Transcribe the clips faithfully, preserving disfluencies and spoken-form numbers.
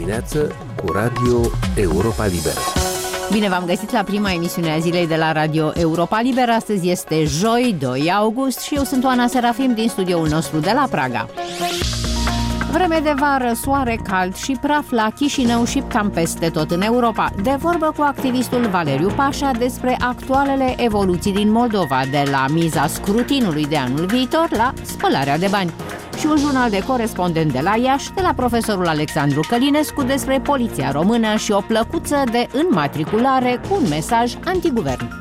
dimineață cu Radio Europa Liberă. Bine v-am găsit la prima emisiune a zilei de la Radio Europa Liberă. Astăzi este joi, doi august și eu sunt Oana Serafim din studioul nostru de la Praga. Vreme de vară, soare cald și praf la Chișinău și cam peste tot în Europa. De vorbă cu activistul Valeriu Pașa despre actualele evoluții din Moldova, de la miza scrutinului de anul viitor la spălarea de bani. Și un jurnal de corespondent de la Iași, de la profesorul Alexandru Călinescu, despre poliția română și o plăcuță de înmatriculare cu un mesaj antiguvern.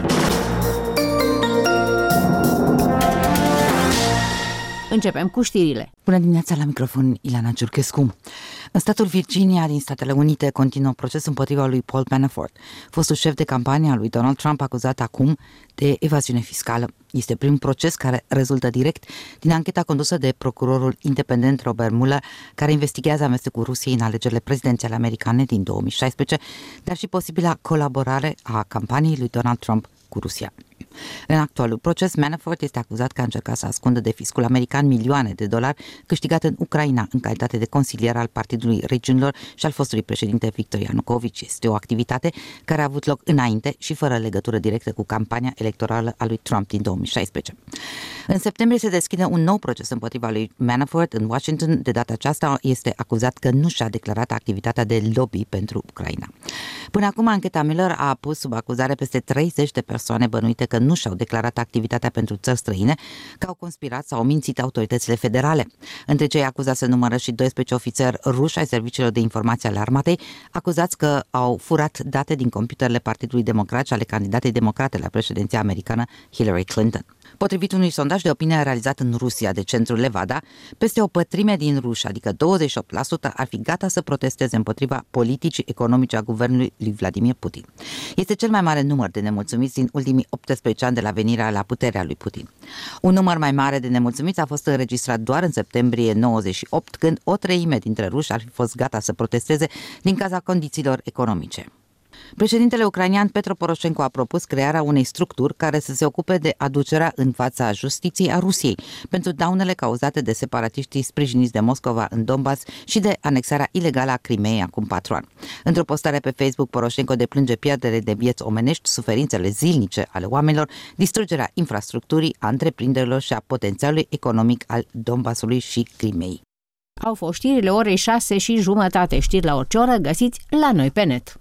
Începem cu știrile. Bună dimineața, la microfon Ileana Ciurchescu. În statul Virginia din Statele Unite continuă procesul împotriva lui Paul Manafort, fostul șef de campanie al lui Donald Trump, acuzat acum de evaziune fiscală. Este primul proces care rezultă direct din ancheta condusă de procurorul independent Robert Mueller, care investigează amestecul Rusiei în alegerile prezidențiale americane din două mii șaisprezece, dar și posibila colaborare a campaniei lui Donald Trump cu Rusia. În actualul proces, Manafort este acuzat că a încercat să ascundă de fiscul american milioane de dolari câștigate în Ucraina în calitate de consilier al Partidului Regiunilor și al fostului președinte Victor Ianukovici. Este o activitate care a avut loc înainte și fără legătură directă cu campania electorală a lui Trump din două mii șaisprezece. În septembrie se deschide un nou proces împotriva lui Manafort în Washington. De data aceasta este acuzat că nu și-a declarat activitatea de lobby pentru Ucraina. Până acum, ancheta Miller a pus sub acuzare peste treizeci de persoane bănuite că nu și-au declarat activitatea pentru țări străine, că au conspirat sau au mințit autoritățile federale. Între cei acuzați se numără și doisprezece ofițeri ruși ai serviciilor de informație ale armatei, acuzați că au furat date din computerele Partidului Democrat și ale candidatei democrate la președinția americană Hillary Clinton. Potrivit unui sondaj de opinie realizat în Rusia de centrul Levada, peste o pătrime din ruși, adică douăzeci și opt la sută, ar fi gata să protesteze împotriva politicii economice a guvernului lui Vladimir Putin. Este cel mai mare număr de nemulțumiți din ultimii optsprezece ani de la venirea la puterea lui Putin. Un număr mai mare de nemulțumiți a fost înregistrat doar în septembrie nouăzeci și opt, când o treime dintre ruși ar fi fost gata să protesteze din cauza condițiilor economice. Președintele ucrainean Petro Poroșenko a propus crearea unei structuri care să se ocupe de aducerea în fața justiției a Rusiei pentru daunele cauzate de separatiștii sprijiniți de Moscova în Donbass și de anexarea ilegală a Crimeei acum patru ani. Într-o postare pe Facebook, Poroșenko deplânge pierdere de vieți omenești, suferințele zilnice ale oamenilor, distrugerea infrastructurii, a întreprinderilor și a potențialului economic al Donbassului și Crimeei. Au fost știrile orei șase și jumătate. Știri la orice oră găsiți la noi pe net.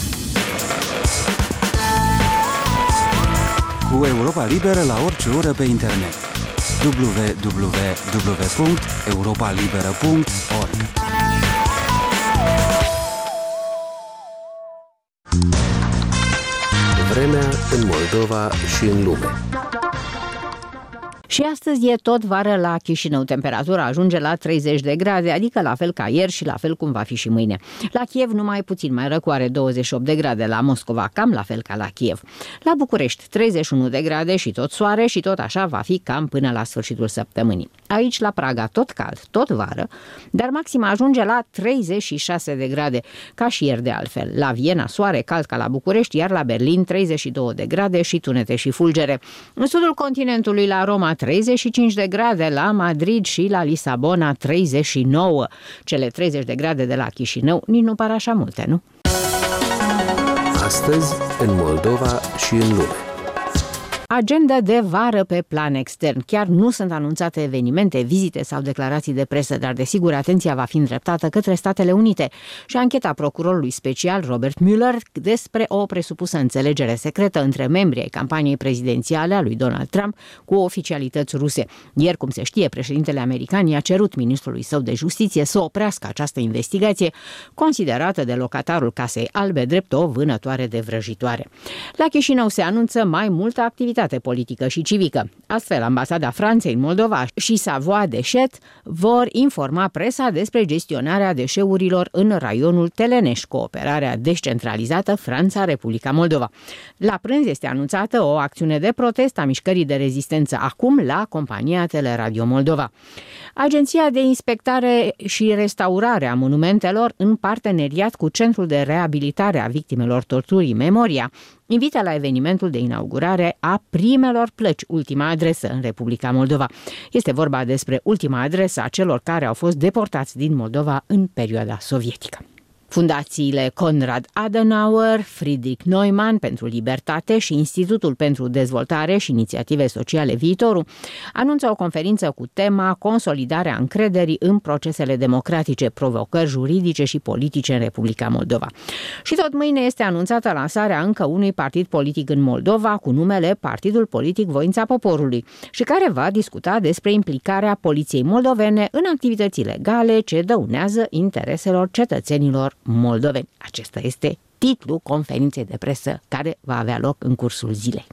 Cu Europa Liberă la orice oră pe internet. w w w punct europa liberă punct org. Vremea în Moldova și în lume. Și astăzi e tot vară la Chișinău. Temperatura ajunge la treizeci de grade, adică la fel ca ieri și la fel cum va fi și mâine. La Kiev numai puțin mai răcoare, douăzeci și opt de grade, la Moscova cam la fel ca la Kiev. La București treizeci și unu de grade și tot soare și tot așa va fi cam până la sfârșitul săptămânii. Aici la Praga tot cald, tot vară, dar maxima ajunge la treizeci și șase de grade, ca și ieri de altfel. La Viena soare cald ca la București, iar la Berlin treizeci și două de grade și tunete și fulgere. În sudul continentului, la Roma treizeci și cinci de grade, la Madrid și la Lisabona treizeci și nouă. Cele treizeci de grade de la Chișinău nici nu par așa multe, nu? Astăzi în Moldova și în lume. Agenda de vară pe plan extern. Chiar nu sunt anunțate evenimente, vizite sau declarații de presă, dar desigur atenția va fi îndreptată către Statele Unite și ancheta procurorului special Robert Mueller despre o presupusă înțelegere secretă între membrii ai campaniei prezidențiale a lui Donald Trump cu oficialități ruse. Ieri, cum se știe, președintele american i-a cerut ministrului său de justiție să oprească această investigație, considerată de locatarul Casei Albe drept o vânătoare de vrăjitoare. La Chișinău se anunță mai multă activitate politică și civică. Astfel, ambasada Franței în Moldova și Savoie Deșet vor informa presa despre gestionarea deșeurilor în raionul Teleneș, cooperarea descentralizată Franța-Republica Moldova. La prânz este anunțată o acțiune de protest a mișcării de rezistență acum la compania Teleradio Moldova. Agenția de Inspectare și Restaurare a Monumentelor, în parteneriat cu Centrul de Reabilitare a Victimelor Torturii Memoria, invită la evenimentul de inaugurare a primelor plăci Ultima Adresă în Republica Moldova. Este vorba despre ultima adresă a celor care au fost deportați din Moldova în perioada sovietică. Fundațiile Konrad Adenauer, Friedrich Neumann pentru Libertate și Institutul pentru Dezvoltare și Inițiative Sociale Viitorul anunță o conferință cu tema Consolidarea încrederii în procesele democratice, provocări juridice și politice în Republica Moldova. Și tot mâine este anunțată lansarea încă unui partid politic în Moldova cu numele Partidul Politic Voința Poporului și care va discuta despre implicarea poliției moldovene în activități legale ce dăunează intereselor cetățenilor moldoveni. Acesta este titlul conferinței de presă care va avea loc în cursul zilei.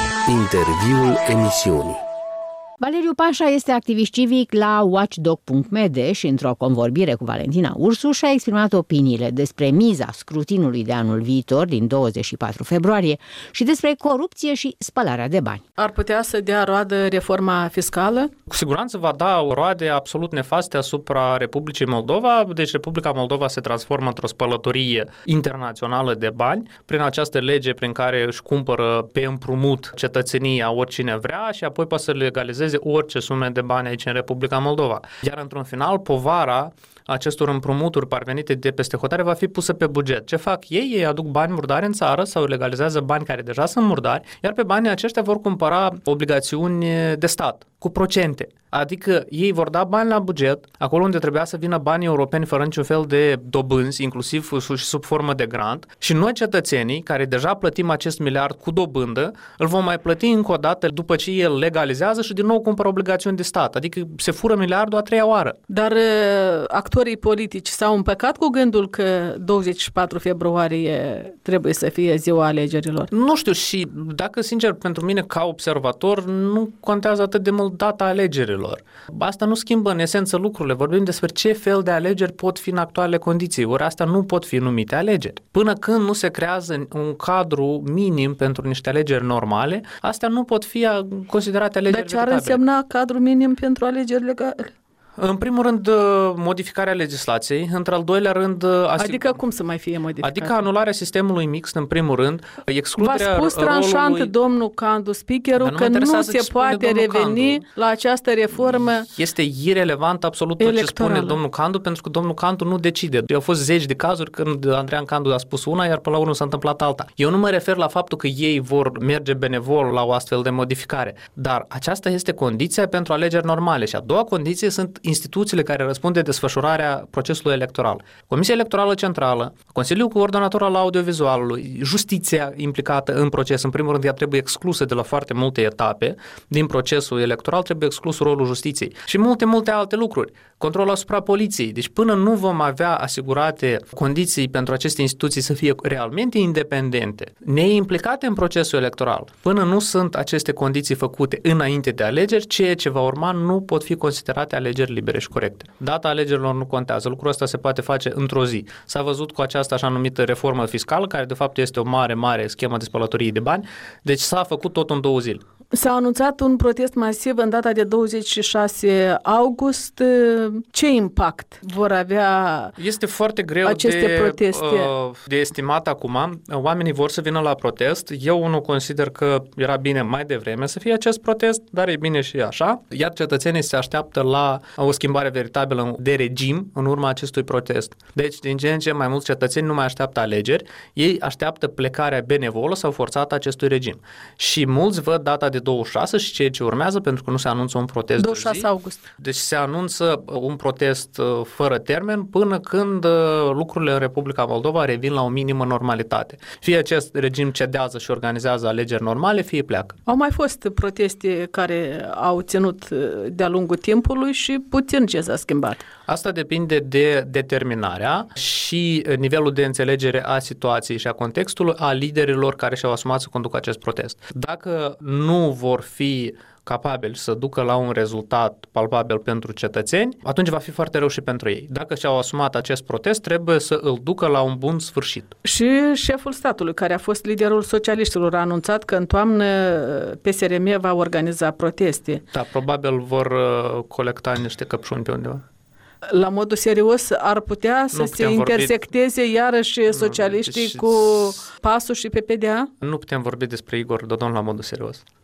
Interviul emisiunii. Valeriu Pașa este activist civic la watchdog punct m d și într-o convorbire cu Valentina Ursu și-a exprimat opiniile despre miza scrutinului de anul viitor din douăzeci și patru februarie și despre corupție și spălarea de bani. Ar putea să dea roadă reforma fiscală? Cu siguranță va da roade absolut nefaste asupra Republicii Moldova, deci Republica Moldova se transformă într-o spălătorie internațională de bani prin această lege prin care își cumpără pe împrumut cetățenia oricine vrea și apoi poate să legalizeze orice sume de bani aici în Republica Moldova. Iar într-un final, povara acestor împrumuturi parvenite de peste hotare va fi pusă pe buget. Ce fac ei? Ei aduc bani murdari în țară sau legalizează bani care deja sunt murdari, iar pe banii aceștia vor cumpăra obligațiuni de stat cu procente. Adică ei vor da bani la buget, acolo unde trebuia să vină banii europeni fără niciun fel de dobânzi, inclusiv și sub formă de grant, și noi cetățenii, care deja plătim acest miliard cu dobândă, îl vom mai plăti încă o dată după ce el legalizează și din nou cumpără obligațiuni de stat. Adică se fură miliardul a treia oară. Dar actorii politici s-au împăcat cu gândul că douăzeci și patru februarie trebuie să fie ziua alegerilor? Nu știu, și dacă sincer pentru mine ca observator nu contează atât de mult data alegerilor. Asta nu schimbă în esență lucrurile. Vorbim despre ce fel de alegeri pot fi în actuale condiții. Ori astea nu pot fi numite alegeri. Până când nu se creează un cadru minim pentru niște alegeri normale, astea nu pot fi considerate alegeri vegetabile. Dar ce ar însemna cadru minim pentru alegeri legale? În primul rând, modificarea legislației, într-al doilea rând... Asig... Adică cum să mai fie modificată? Adică anularea sistemului mixt, în primul rând, excluderea rolului... V-a spus tranșant rolului... domnul Candu, speakerul, că nu se poate reveni Candu. La această reformă Este irelevant absolut tot ce spune domnul Candu, pentru că domnul Candu nu decide. Au fost zeci de cazuri când Andreea Candu a spus una, iar până la urmă s-a întâmplat alta. Eu nu mă refer la faptul că ei vor merge benevol la o astfel de modificare, dar aceasta este condiția pentru alegeri normale și a doua condiție sunt instituțiile care răspund de desfășurarea procesului electoral. Comisia Electorală Centrală, Consiliul Coordonator al Audiovizualului, justiția implicată în proces, în primul rând ea trebuie exclusă de la foarte multe etape din procesul electoral, trebuie exclus rolul justiției și multe, multe alte lucruri. Controlul asupra poliției. Deci până nu vom avea asigurate condiții pentru aceste instituții să fie realmente independente, neimplicate în procesul electoral, până nu sunt aceste condiții făcute înainte de alegeri, ceea ce va urma nu pot fi considerate alegeri libere și corecte. Data alegerilor nu contează. Lucrul ăsta se poate face într-o zi. S-a văzut cu această așa numită reformă fiscală, care de fapt este o mare, mare schemă de spălătorie de bani, deci s-a făcut tot în două zile. S-a anunțat un protest masiv în data de douăzeci și șase august. Ce impact vor avea Este foarte greu aceste de, proteste? de estimat acum. Oamenii vor să vină la protest. Eu nu consider că era bine mai devreme să fie acest protest, dar e bine și așa. Iar cetățenii se așteaptă la o schimbare veritabilă de regim în urma acestui protest. Deci, din ce în ce mai mulți cetățeni nu mai așteaptă alegeri, ei așteaptă plecarea benevolă sau forțată a acestui regim. Și mulți văd data de douăzeci și șase și ceea ce urmează, pentru că nu se anunță un protest douăzeci și șase august. Deci se anunță un protest fără termen până când lucrurile în Republica Moldova revin la o minimă normalitate. Fie acest regim cedează și organizează alegeri normale, fie pleacă. Au mai fost proteste care au ținut de-a lungul timpului și puțin ce s-a schimbat. Asta depinde de determinarea și nivelul de înțelegere a situației și a contextului a liderilor care și-au asumat să conducă acest protest. Dacă nu vor fi capabili să ducă la un rezultat palpabil pentru cetățeni, atunci va fi foarte rău și pentru ei. Dacă și-au asumat acest protest, trebuie să îl ducă la un bun sfârșit. Și șeful statului, care a fost liderul socialiștilor, a anunțat că în toamnă P S R M va organiza proteste. Da, probabil vor colecta niște căpșuni pe undeva. La modul serios ar putea să se intersecteze vorbi... iarăși socialiștii deci... cu PAS-ul și P P D A? Nu putem vorbi despre Igor Dodon la modul serios.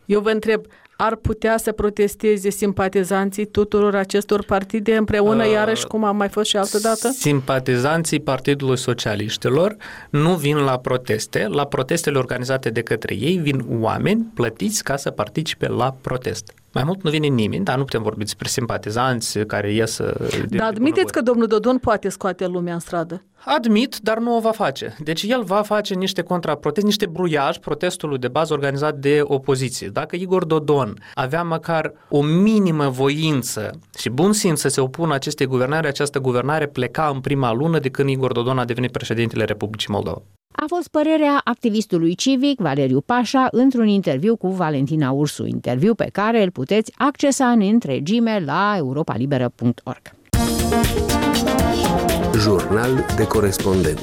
Eu vă întreb, ar putea să protesteze simpatizanții tuturor acestor partide împreună, uh, iarăși cum a mai fost și altă dată? Simpatizanții Partidului Socialiștilor nu vin la proteste. La protestele organizate de către ei vin oameni plătiți ca să participe la protest. Mai mult nu vine nimeni, dar nu putem vorbi despre simpatizanți care ies... Dar admiteți că domnul Dodon poate scoate lumea în stradă? Admit, dar nu o va face. Deci el va face niște contraprotest, niște bruiaj protestului de bază organizat de opoziție. Dacă Igor Dodon avea măcar o minimă voință și bun simț să se opună acestei guvernări, această guvernare pleca în prima lună de când Igor Dodon a devenit președintele Republicii Moldova. A fost părerea activistului civic Valeriu Pașa într-un interviu cu Valentina Ursu, interviu pe care îl puteți accesa în întregime la europa liberă punct org. Jurnal de corespondent.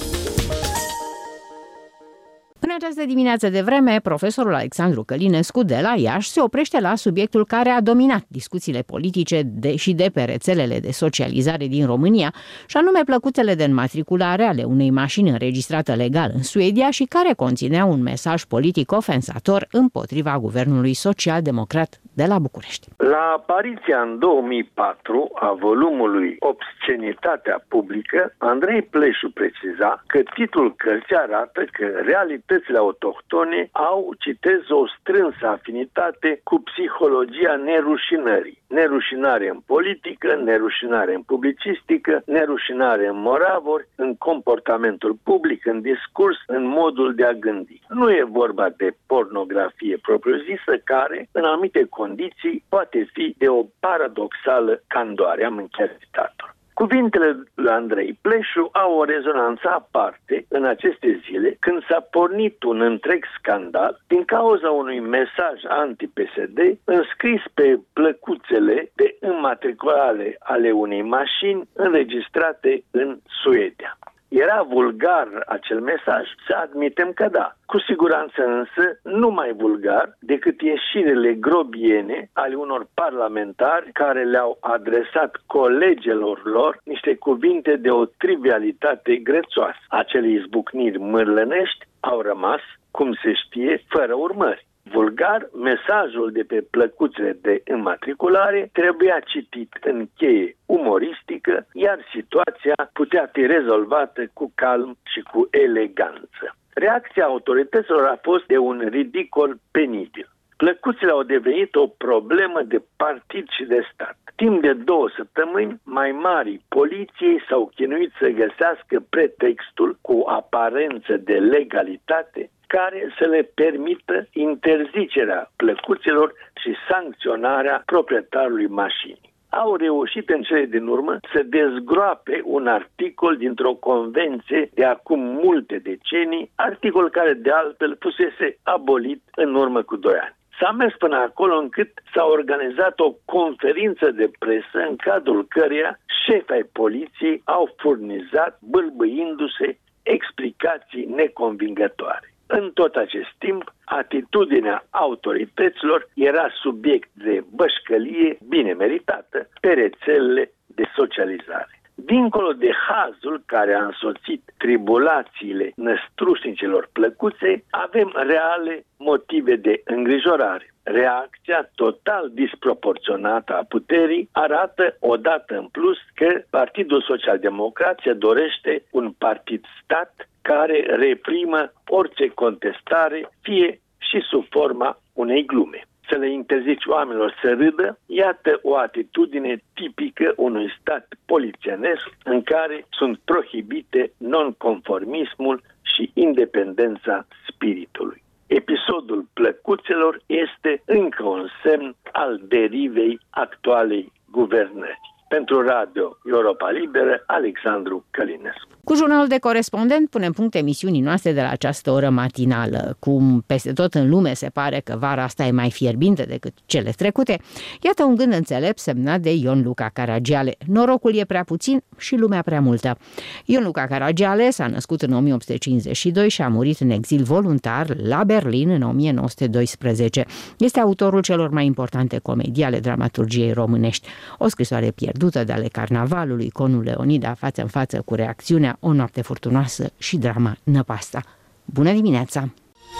În această dimineață de vreme, profesorul Alexandru Călinescu de la Iași se oprește la subiectul care a dominat discuțiile politice de și de pe rețelele de socializare din România, și anume plăcuțele de înmatriculare ale unei mașini înregistrate legal în Suedia și care conțineau un mesaj politic ofensator împotriva guvernului social-democrat de la București. La apariția în două mii patru a volumului Obscenitatea publică, Andrei Pleșu preciza că titlul cărții arată că realitățile autohtone au, citez, o strânsă afinitate cu psihologia nerușinării. Nerușinare în politică, nerușinare în publicistică, nerușinare în moravuri, în comportamentul public, în discurs, în modul de a gândi. Nu e vorba de pornografie propriu-zisă care, în anumite condiții, poate fi de o paradoxală candoare. Am încheiat citatul. Cuvintele lui Andrei Pleșu au o rezonanță aparte în aceste zile, când s-a pornit un întreg scandal din cauza unui mesaj anti-P S D înscris pe plăcuțele de înmatriculare ale unei mașini înregistrate în Suedia. Era vulgar acel mesaj? Să admitem că da. Cu siguranță însă nu mai vulgar decât ieșirile grobiene ale unor parlamentari care le-au adresat colegilor lor niște cuvinte de o trivialitate grețoasă. Acele izbucniri mârlănești au rămas, cum se știe, fără urmări. Vulgar, mesajul de pe plăcuțele de înmatriculare trebuia citit în cheie umoristică, iar situația putea fi rezolvată cu calm și cu eleganță. Reacția autorităților a fost de un ridicol penibil. Plăcuțele au devenit o problemă de partid și de stat. Timp de două săptămâni, mai mari poliției s-au chinuit să găsească pretextul cu aparență de legalitate care să le permită interzicerea plăcuțelor și sancționarea proprietarului mașinii. Au reușit în cele din urmă să dezgroape un articol dintr-o convenție de acum multe decenii, articol care de altfel fusese abolit în urmă cu doi ani. S-a mers până acolo încât s-a organizat o conferință de presă în cadrul căreia șefii ai poliției au furnizat, bâlbâindu-se, explicații neconvingătoare. În tot acest timp, atitudinea autorităților era subiect de bășcălie bine meritată pe rețelele de socializare. Dincolo de hazul care a însoțit tribulațiile năstrușnicelor plăcuțe, avem reale motive de îngrijorare. Reacția total disproporționată a puterii arată odată în plus că Partidul Social-Democrat se dorește un partid-stat care reprimă orice contestare, fie și sub forma unei glume. Să le interzici oamenilor să râdă, iată o atitudine tipică unui stat polițienesc în care sunt prohibite nonconformismul și independența spiritului. Episodul plăcuțelor este încă un semn al derivei actualei guvernări. Pentru Radio Europa Liberă, Alexandru Călinescu. Cu jurnalul de corespondent punem punct emisiunii noastre de la această oră matinală. Cum peste tot în lume se pare că vara asta e mai fierbinte decât cele trecute, iată un gând înțelept semnat de Ion Luca Caragiale. Norocul e prea puțin și lumea prea multă. Ion Luca Caragiale s-a născut în o mie opt sute cincizeci și doi și a murit în exil voluntar la Berlin în o mie nouă sute doisprezece. Este autorul celor mai importante comedii ale dramaturgiei românești. O scrisoare pierdută de ale Carnavalului, Conul Leonida, Față în față cu reacțiunea, O noapte furtunoasă și drama Năpasta. Bună dimineața!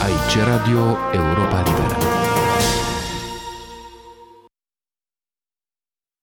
Aici Radio Europa Liberă.